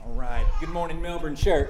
All right. Good morning, Melbourne Church.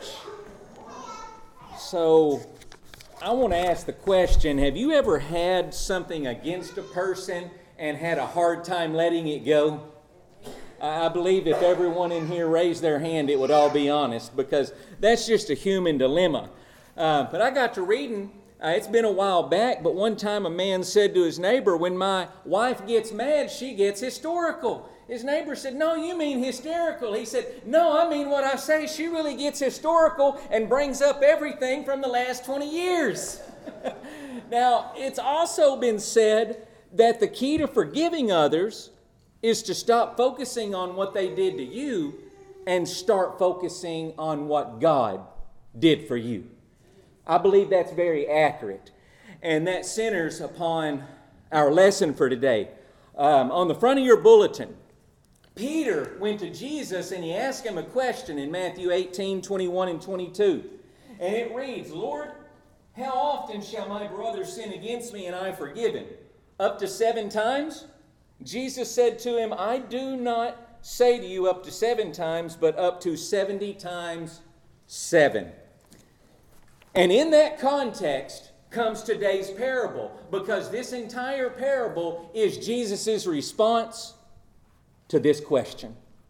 So, I want to ask the question, have you ever had something against a person and had a hard time letting it go? I believe if everyone in here raised their hand, it would all be honest, because that's just a human dilemma. But I got to reading, it's been a while back, but one time a man said to his neighbor, when my wife gets mad, she gets historical. His neighbor said, no, you mean hysterical. He said, no, I mean what I say. She really gets historical and brings up everything from the last 20 years. Now, it's also been said that the key to forgiving others is to stop focusing on what they did to you and start focusing on what God did for you. I believe that's very accurate. And that centers upon our lesson for today. On the front of your bulletin, Peter went to Jesus and he asked him a question in Matthew 18, 21 and 22. And it reads, Lord, how often shall my brother sin against me and I forgive him? Up to 7 times? Jesus said to him, I do not say to you up to 7 times, but up to 70 times 7. And in that context comes today's parable, because this entire parable is Jesus' response to this question.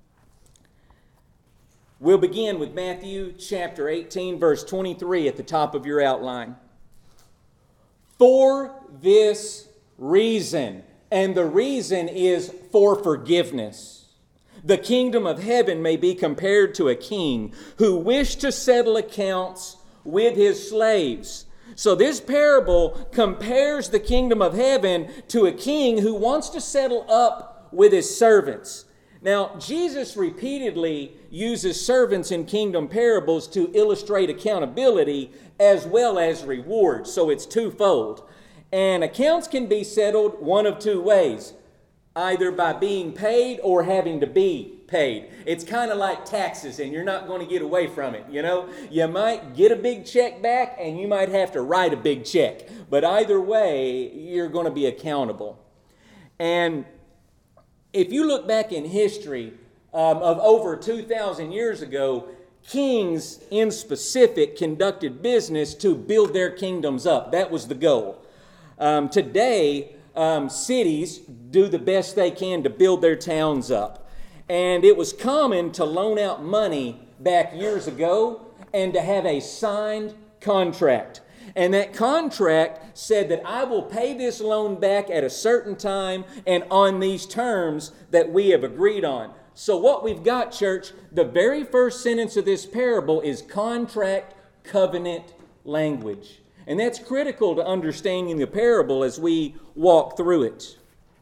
We'll begin with Matthew chapter 18, verse 23 at the top of your outline. For this reason, and the reason is for forgiveness, the kingdom of heaven may be compared to a king who wished to settle accounts with his slaves. So this parable compares the kingdom of heaven to a king who wants to settle up with his servants. Now, Jesus repeatedly uses servants in kingdom parables to illustrate accountability as well as reward. So it's twofold. And accounts can be settled one of 2 ways, either by being paid or having to be paid. It's kind of like taxes, and you're not going to get away from it, you know. You might get a big check back, and you might have to write a big check. But either way, you're going to be accountable. And if you look back in history of over 2,000 years ago, kings in specific conducted business to build their kingdoms up. That was the goal. Today, cities do the best they can to build their towns up. And it was common to loan out money back years ago and to have a signed contract. And that contract said that I will pay this loan back at a certain time and on these terms that we have agreed on. So what we've got, church, the very first sentence of this parable is contract covenant language. And that's critical to understanding the parable as we walk through it.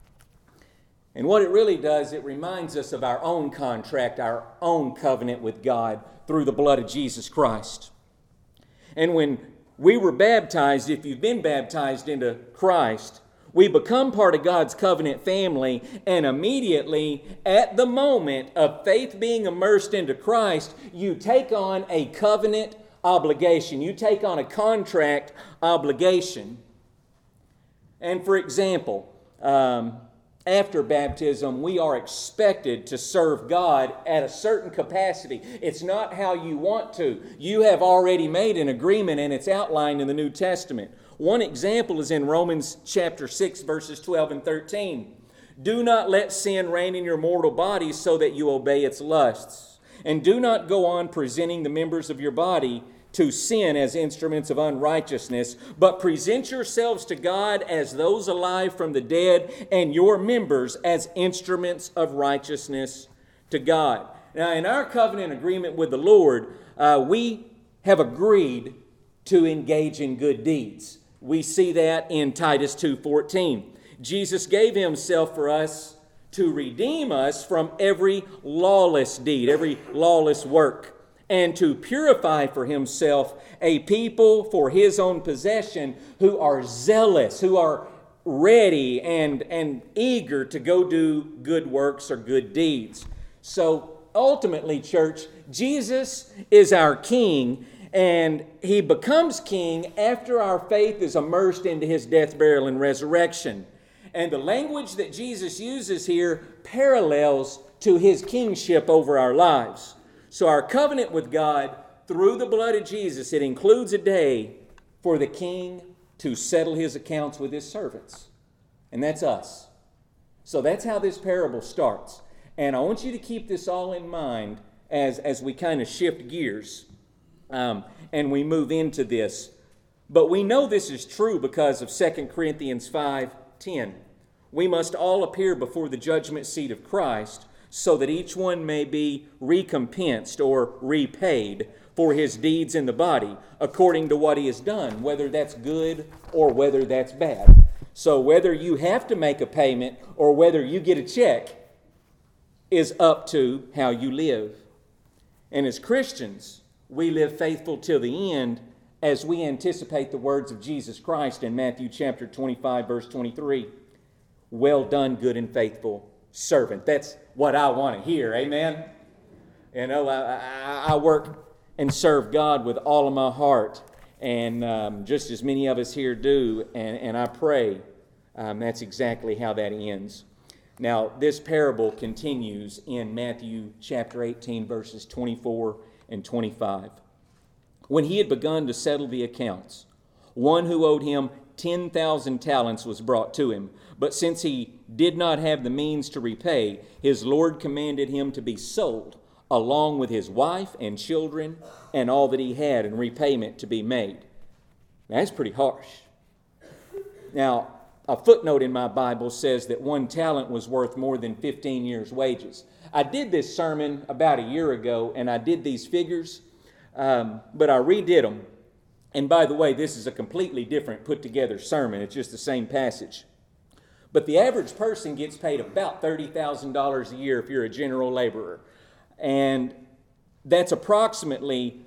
And what it really does, it reminds us of our own contract, our own covenant with God through the blood of Jesus Christ. And when we were baptized, if you've been baptized into Christ, we become part of God's covenant family, and immediately at the moment of faith being immersed into Christ, you take on a covenant obligation. You take on a contract obligation. And for example, after baptism, we are expected to serve God at a certain capacity. It's not how you want to. You have already made an agreement, and it's outlined in the New Testament. One example is in Romans chapter 6, verses 12 and 13. Do not let sin reign in your mortal bodies so that you obey its lusts. And do not go on presenting the members of your body to sin as instruments of unrighteousness, but present yourselves to God as those alive from the dead, and your members as instruments of righteousness to God. Now, in our covenant agreement with the Lord, we have agreed to engage in good deeds. We see that in Titus 2:14. Jesus gave himself for us to redeem us from every lawless deed, every lawless work, and to purify for himself a people for his own possession who are zealous, who are ready and eager to go do good works or good deeds. So ultimately, church, Jesus is our King, and he becomes King after our faith is immersed into his death, burial, and resurrection. And the language that Jesus uses here parallels to his kingship over our lives. So our covenant with God through the blood of Jesus, it includes a day for the king to settle his accounts with his servants. And that's us. So that's how this parable starts. And I want you to keep this all in mind as we kind of shift gears and we move into this. But we know this is true because of 2 Corinthians 5:10. We must all appear before the judgment seat of Christ so that each one may be recompensed or repaid for his deeds in the body according to what he has done, whether that's good or whether that's bad. So whether you have to make a payment or whether you get a check is up to how you live. And as Christians, we live faithful till the end as we anticipate the words of Jesus Christ in Matthew chapter 25, verse 23. Well done, good and faithful servant. That's what I want to hear. Amen? You know, I work and serve God with all of my heart, and just as many of us here do, and I pray that's exactly how that ends. Now, this parable continues in Matthew chapter 18, verses 24 and 25. When he had begun to settle the accounts, one who owed him 10,000 talents was brought to him. But since he did not have the means to repay, his Lord commanded him to be sold, along with his wife and children and all that he had, and repayment to be made. That's pretty harsh. Now, a footnote in my Bible says that 1 talent was worth more than 15 years' wages. I did this sermon about a year ago, and I did these figures, but I redid them. And by the way, this is a completely different put-together sermon. It's just the same passage. But the average person gets paid about $30,000 a year if you're a general laborer. And that's approximately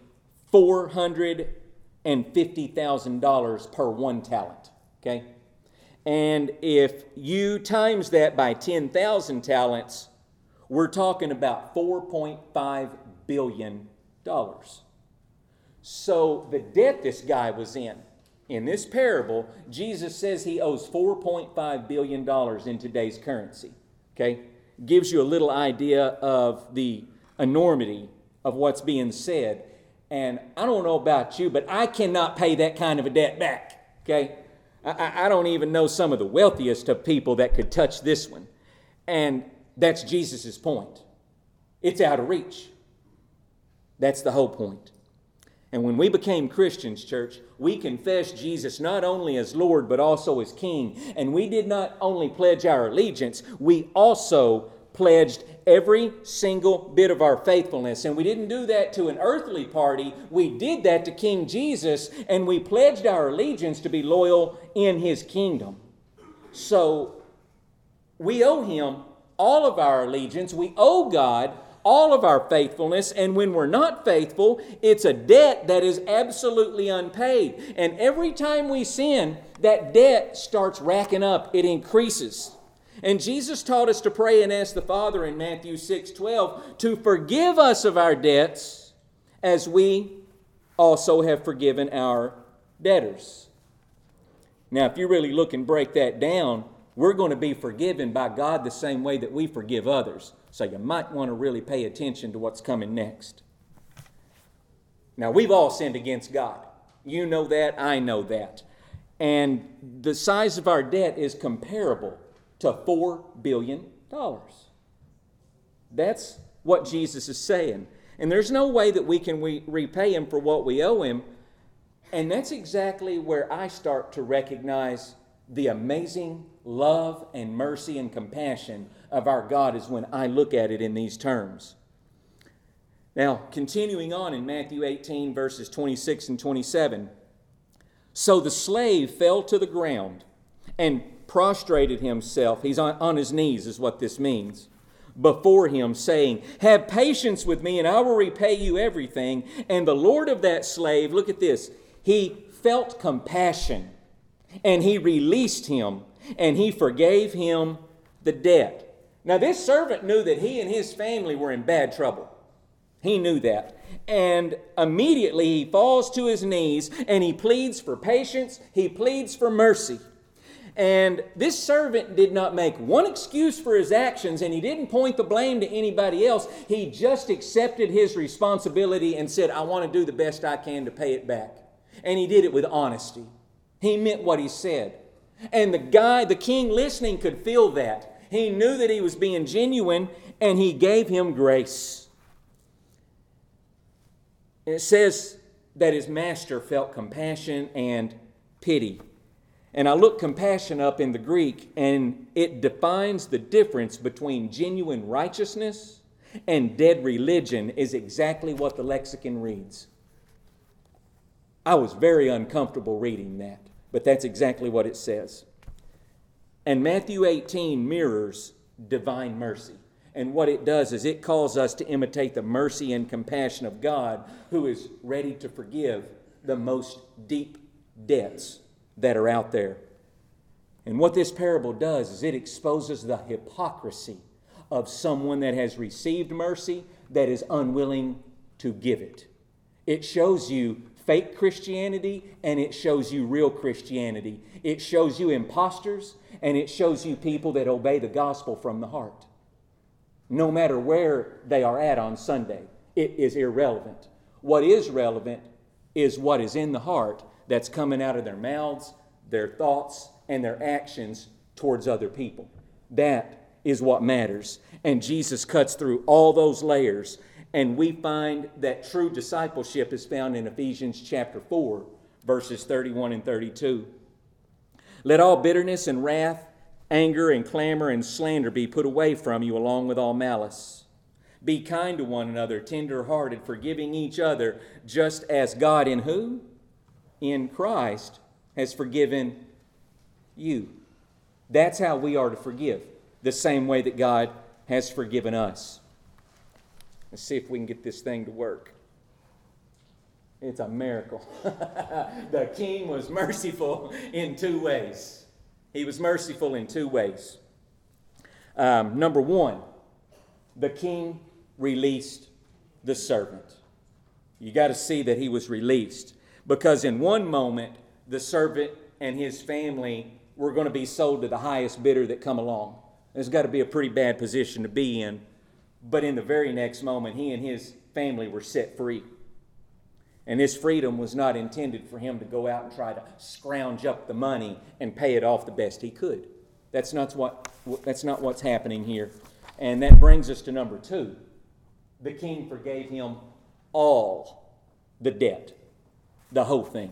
$450,000 per 1 talent. Okay? And if you times that by 10,000 talents, we're talking about $4.5 billion. So the debt this guy was in this parable, Jesus says he owes $4.5 billion in today's currency. Okay? Gives you a little idea of the enormity of what's being said. And I don't know about you, but I cannot pay that kind of a debt back. Okay? I don't even know some of the wealthiest of people that could touch this one. And that's Jesus' point. It's out of reach. That's the whole point. And when we became Christians, church, we confessed Jesus not only as Lord, but also as King. And we did not only pledge our allegiance, we also pledged every single bit of our faithfulness. And we didn't do that to an earthly party. We did that to King Jesus, and we pledged our allegiance to be loyal in His kingdom. So we owe Him all of our allegiance. We owe God all of our faithfulness, and when we're not faithful, it's a debt that is absolutely unpaid. And every time we sin, that debt starts racking up. It increases. And Jesus taught us to pray and ask the Father in Matthew 6:12 to forgive us of our debts as we also have forgiven our debtors. Now, if you really look and break that down, we're going to be forgiven by God the same way that we forgive others. So you might want to really pay attention to what's coming next. Now, we've all sinned against God. You know that, I know that. And the size of our debt is comparable to $4 billion. That's what Jesus is saying. And there's no way that we can repay Him for what we owe Him. And that's exactly where I start to recognize the amazing love and mercy and compassion of our God is when I look at it in these terms. Now, continuing on in Matthew 18, verses 26 and 27. So the slave fell to the ground and prostrated himself. He's on his knees is what this means. Before him, saying, have patience with me and I will repay you everything. And the Lord of that slave, look at this, he felt compassion and he released him and he forgave him the debt. Now this servant knew that he and his family were in bad trouble. He knew that. And immediately he falls to his knees and he pleads for patience. He pleads for mercy. And this servant did not make one excuse for his actions, and he didn't point the blame to anybody else. He just accepted his responsibility and said, I want to do the best I can to pay it back. And he did it with honesty. He meant what he said. And the king listening could feel that. He knew that he was being genuine, and he gave him grace. And it says that his master felt compassion and pity. And I looked compassion up in the Greek, and it defines the difference between genuine righteousness and dead religion is exactly what the lexicon reads. I was very uncomfortable reading that, but that's exactly what it says. And Matthew 18 mirrors divine mercy. And what it does is it calls us to imitate the mercy and compassion of God, who is ready to forgive the most deep debts that are out there. And what this parable does is it exposes the hypocrisy of someone that has received mercy that is unwilling to give it. It shows you fake Christianity and it shows you real Christianity. It shows you imposters and it shows you people that obey the gospel from the heart. No matter where they are at on Sunday, it is irrelevant. What is relevant is what is in the heart that's coming out of their mouths, their thoughts, and their actions towards other people. That is what matters. And Jesus cuts through all those layers, and we find that true discipleship is found in Ephesians chapter 4, verses 31 and 32. Let all bitterness and wrath, anger and clamor and slander be put away from you, along with all malice. Be kind to one another, tender-hearted, forgiving each other, just as God in who? In Christ has forgiven you. That's how we are to forgive, the same way that God has forgiven us. Let's see if we can get this thing to work. It's a miracle. The king was merciful in two ways. He was merciful in two ways. Number one, the king released the servant. You got to see that he was released, because in one moment, the servant and his family were going to be sold to the highest bidder that come along. There's got to be a pretty bad position to be in. But in the very next moment, he and his family were set free. And this freedom was not intended for him to go out and try to scrounge up the money and pay it off the best he could. That's not what's happening here. And that brings us to number two. The king forgave him all the debt, the whole thing.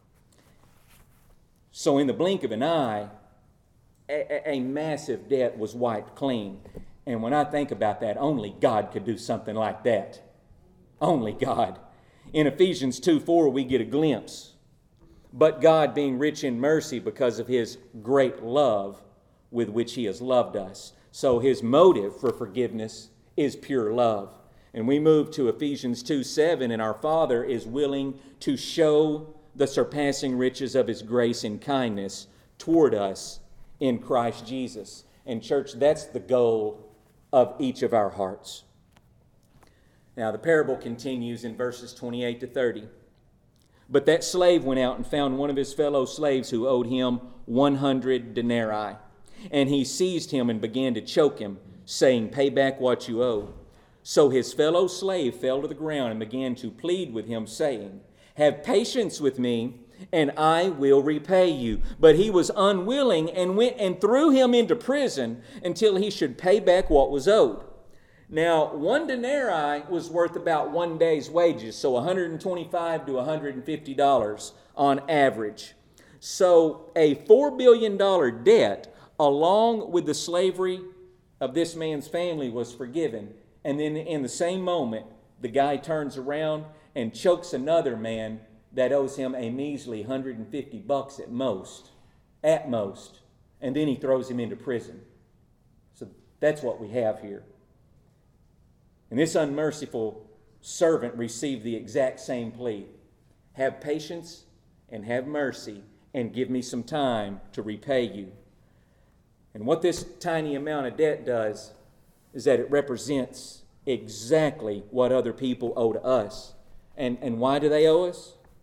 So in the blink of an eye, a massive debt was wiped clean. And when I think about that, only God could do something like that. Only God. In Ephesians 2:4, we get a glimpse. But God, being rich in mercy because of his great love with which he has loved us. So his motive for forgiveness is pure love. And we move to Ephesians 2:7, and our Father is willing to show the surpassing riches of his grace and kindness toward us in Christ Jesus. And church, that's the goal of each of our hearts. Now, the parable continues in verses 28 to 30. But that slave went out and found one of his fellow slaves who owed him 100 denarii. And he seized him and began to choke him, saying, "Pay back what you owe." So his fellow slave fell to the ground and began to plead with him, saying, "Have patience with me, and I will repay you." But he was unwilling and went and threw him into prison until he should pay back what was owed. Now, 1 denarii was worth about 1 day's wages, so $125 to $150 on average. So a $4 billion debt, along with the slavery of this man's family, was forgiven. And then in the same moment, the guy turns around and chokes another man that owes him a measly $150 at most. And then he throws him into prison. So that's what we have here. And this unmerciful servant received the exact same plea. Have patience and have mercy and give me some time to repay you. And what this tiny amount of debt does is that it represents exactly what other people owe to us. And why do they owe us?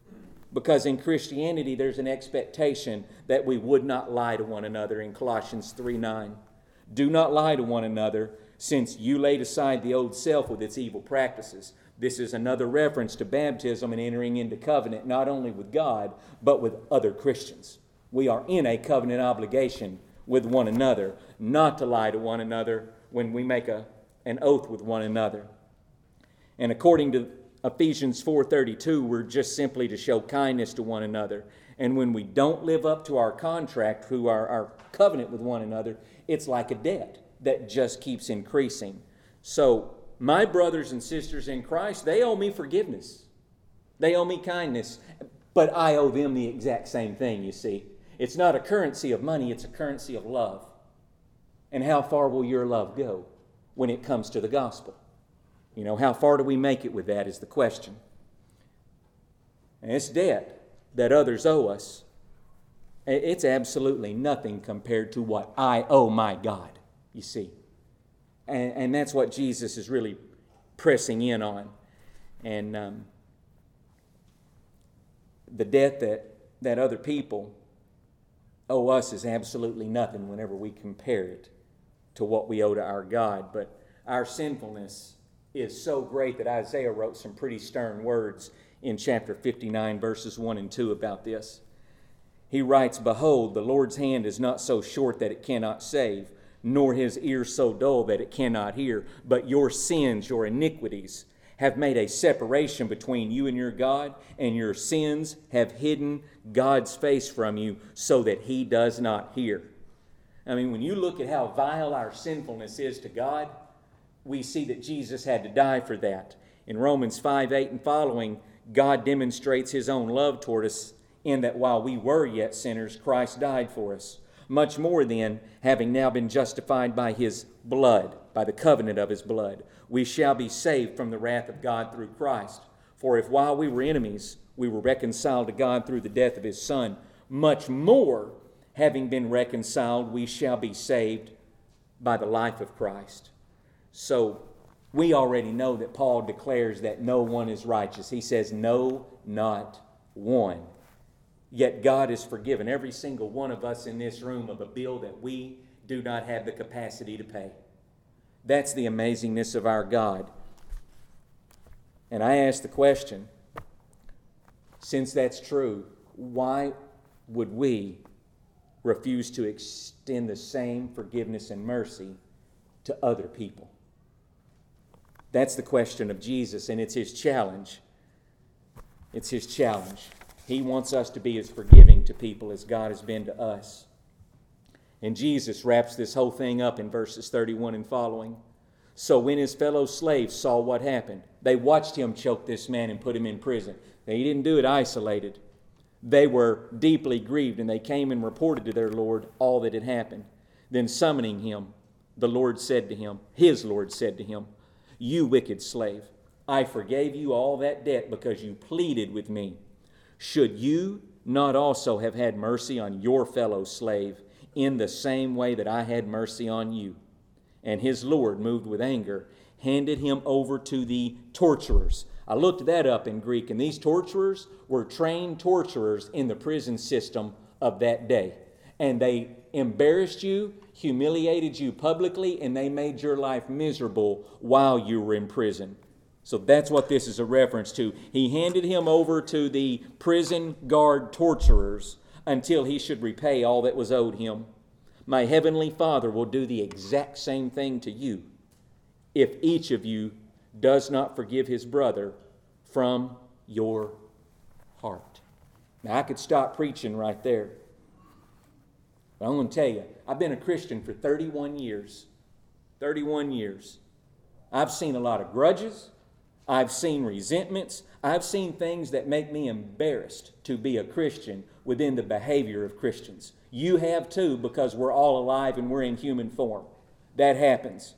Because in Christianity, there's an expectation that we would not lie to one another in Colossians 3:9. Do not lie to one another, since you laid aside the old self with its evil practices. This is another reference to baptism and entering into covenant, not only with God, but with other Christians. We are in a covenant obligation with one another, not to lie to one another when we make an oath with one another. And according to Ephesians 4:32, we're just simply to show kindness to one another. And when we don't live up to our contract, through our covenant with one another, it's like a debt that just keeps increasing. So my brothers and sisters in Christ, they owe me forgiveness. They owe me kindness. But I owe them the exact same thing, you see. It's not a currency of money, it's a currency of love. And how far will your love go when it comes to the gospel? You know, how far do we make it with that is the question. And it's debt that others owe us. It's absolutely nothing compared to what I owe my God, you see. And that's what Jesus is really pressing in on. And the debt that other people owe us is absolutely nothing whenever we compare it to what we owe to our God. But our sinfulness is so great that Isaiah wrote some pretty stern words in chapter 59, verses 1 and 2 about this. He writes, "Behold, the Lord's hand is not so short that it cannot save, nor his ear so dull that it cannot hear. But your sins, your iniquities, have made a separation between you and your God, and your sins have hidden God's face from you so that he does not hear." I mean, when you look at how vile our sinfulness is to God, we see that Jesus had to die for that. In Romans 5:8 and following, God demonstrates his own love toward us in that while we were yet sinners, Christ died for us. Much more then, having now been justified by his blood, by the covenant of his blood, we shall be saved from the wrath of God through Christ. For if while we were enemies, we were reconciled to God through the death of his Son, much more, having been reconciled, we shall be saved by the life of Christ. So we already know that Paul declares that no one is righteous. He says, no, not one. Yet God has forgiven every single one of us in this room of a bill that we do not have the capacity to pay. That's the amazingness of our God. And I ask the question, since that's true, why would we refuse to extend the same forgiveness and mercy to other people? That's the question of Jesus, and it's his challenge. It's his challenge. He wants us to be as forgiving to people as God has been to us. And Jesus wraps this whole thing up in verses 31 and following. So when his fellow slaves saw what happened, they watched him choke this man and put him in prison. They didn't do it isolated. They were deeply grieved, and they came and reported to their Lord all that had happened. Then summoning him, his Lord said to him, "You wicked slave, I forgave you all that debt because you pleaded with me. Should you not also have had mercy on your fellow slave in the same way that I had mercy on you?" And his Lord, moved with anger, handed him over to the torturers. I looked that up in Greek, and these torturers were trained torturers in the prison system of that day. And they embarrassed you, humiliated you publicly, and they made your life miserable while you were in prison. So that's what this is a reference to. He handed him over to the prison guard torturers until he should repay all that was owed him. My heavenly Father will do the exact same thing to you if each of you does not forgive his brother from your heart. Now, I could stop preaching right there. But I'm going to tell you, I've been a Christian for 31 years. 31 years. I've seen a lot of grudges. I've seen resentments. I've seen things that make me embarrassed to be a Christian within the behavior of Christians. You have too, because we're all alive and we're in human form. That happens.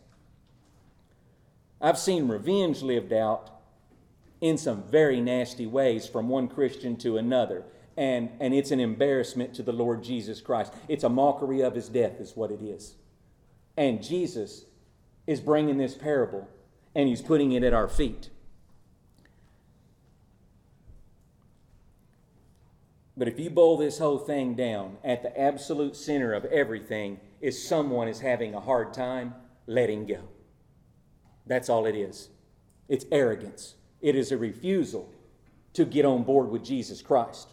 I've seen revenge lived out in some very nasty ways from one Christian to another. And it's an embarrassment to the Lord Jesus Christ. It's a mockery of his death is what it is. And Jesus is bringing this parable and he's putting it at our feet. But if you boil this whole thing down, at the absolute center of everything is someone is having a hard time letting go. That's all it is. It's arrogance. It is a refusal to get on board with Jesus Christ.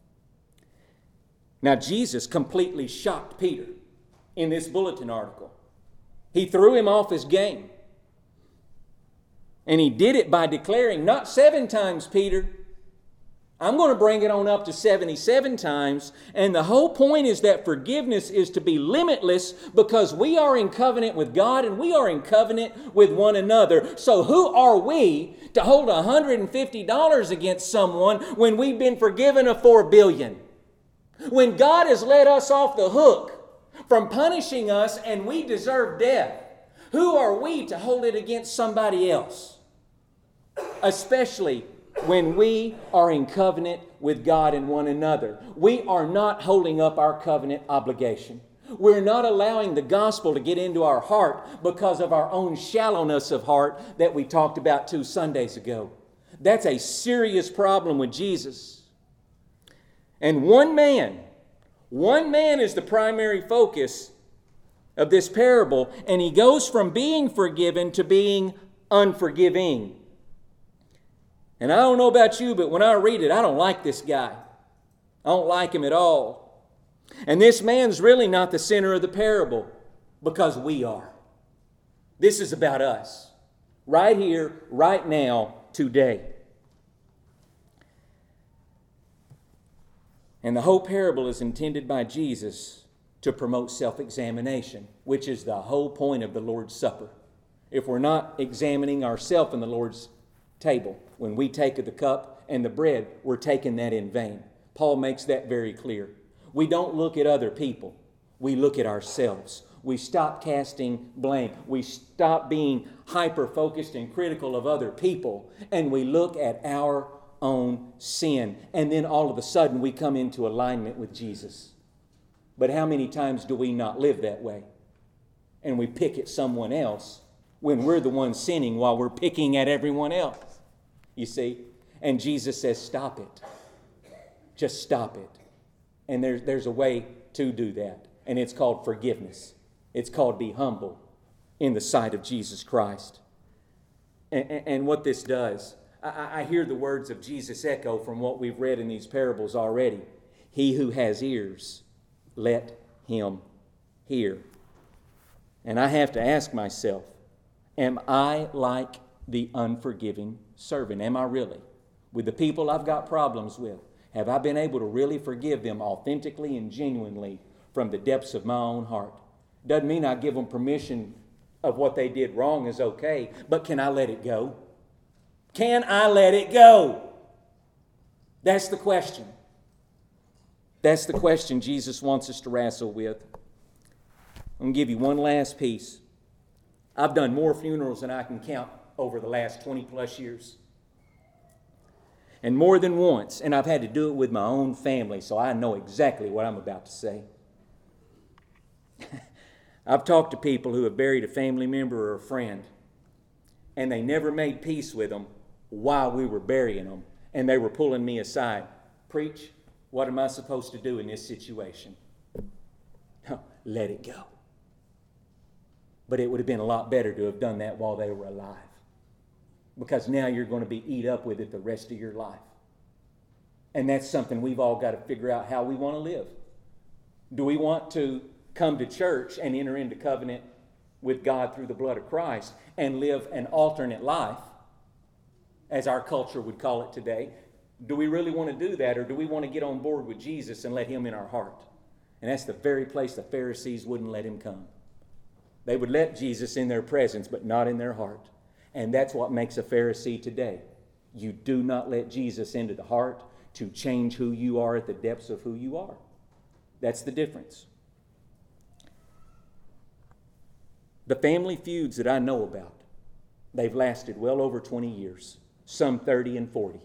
Now, Jesus completely shocked Peter in this bulletin article. He threw him off his game. And he did it by declaring, not 7 times, Peter. I'm going to bring it on up to 77 times. And the whole point is that forgiveness is to be limitless because we are in covenant with God and we are in covenant with one another. So who are we to hold $150 against someone when we've been forgiven of $4 billion? When God has let us off the hook from punishing us and we deserve death, who are we to hold it against somebody else? Especially when we are in covenant with God and one another. We are not holding up our covenant obligation. We're not allowing the gospel to get into our heart because of our own shallowness of heart that we talked about 2 Sundays ago. That's a serious problem with Jesus. And one man is the primary focus of this parable, and he goes from being forgiven to being unforgiving. And I don't know about you, but when I read it, I don't like this guy. I don't like him at all. And this man's really not the center of the parable because we are. This is about us. Right here, right now, today. And the whole parable is intended by Jesus to promote self-examination, which is the whole point of the Lord's Supper. If we're not examining ourselves in the Lord's table, when we take the cup and the bread, we're taking that in vain. Paul makes that very clear. We don't look at other people. We look at ourselves. We stop casting blame. We stop being hyper-focused and critical of other people, and we look at our own sin. And then all of a sudden we come into alignment with Jesus. But how many times do we not live that way? And we pick at someone else when we're the ones sinning while we're picking at everyone else. You see? And Jesus says, stop it. Just stop it. And there's a way to do that. And it's called forgiveness. It's called be humble in the sight of Jesus Christ. And what this does, I hear the words of Jesus echo from what we've read in these parables already. He who has ears, let him hear. And I have to ask myself, am I like the unforgiving servant? Am I really? With the people I've got problems with, have I been able to really forgive them authentically and genuinely from the depths of my own heart? Doesn't mean I give them permission of what they did wrong is okay, but can I let it go? Can I let it go? That's the question. That's the question Jesus wants us to wrestle with. I'm going to give you one last piece. I've done more funerals than I can count over the last 20 plus years. And more than once, and I've had to do it with my own family, so I know exactly what I'm about to say. I've talked to people who have buried a family member or a friend, and they never made peace with them while we were burying them, and they were pulling me aside. Preach, what am I supposed to do in this situation? Let it go. But it would have been a lot better to have done that while they were alive, because now you're going to be eat up with it the rest of your life. And that's something we've all got to figure out how we want to live. Do we want to come to church and enter into covenant with God through the blood of Christ and live an alternate life, as our culture would call it today? Do we really want to do that, or do we want to get on board with Jesus and let him in our heart? And that's the very place the Pharisees wouldn't let him come. They would let Jesus in their presence, but not in their heart. And that's what makes a Pharisee today. You do not let Jesus into the heart to change who you are at the depths of who you are. That's the difference. The family feuds that I know about, they've lasted well over 20 years, some 30 and 40.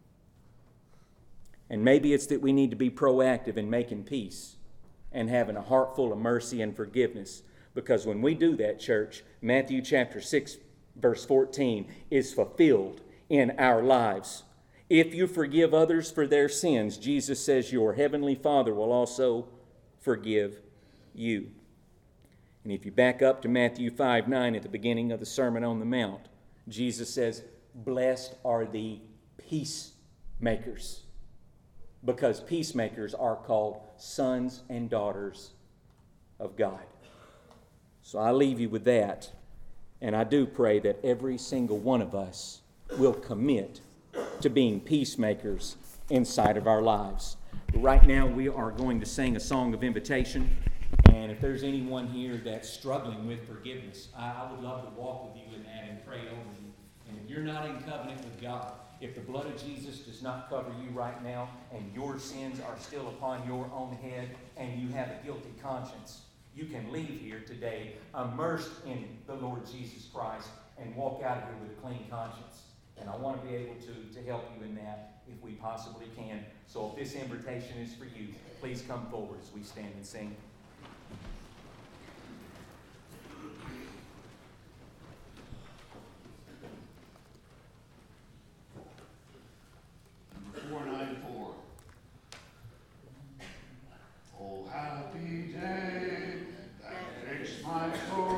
And maybe it's that we need to be proactive in making peace and having a heart full of mercy and forgiveness. Because when we do that, church, Matthew chapter 6, verse 14 is fulfilled in our lives. If you forgive others for their sins, Jesus says your heavenly Father will also forgive you. And if you back up to Matthew 5:9 at the beginning of the Sermon on the Mount, Jesus says, blessed are the peacemakers, because peacemakers are called sons and daughters of God. So I leave you with that, and I do pray that every single one of us will commit to being peacemakers inside of our lives. Right now we are going to sing a song of invitation, and if there's anyone here that's struggling with forgiveness, I would love to walk with you in that and pray over you. And if you're not in covenant with God, if the blood of Jesus does not cover you right now, and your sins are still upon your own head, and you have a guilty conscience, you can leave here today immersed in the Lord Jesus Christ and walk out of here with a clean conscience. And I want to be able to help you in that if we possibly can. So if this invitation is for you, please come forward as we stand and sing. 494. Oh, happy day that makes my soul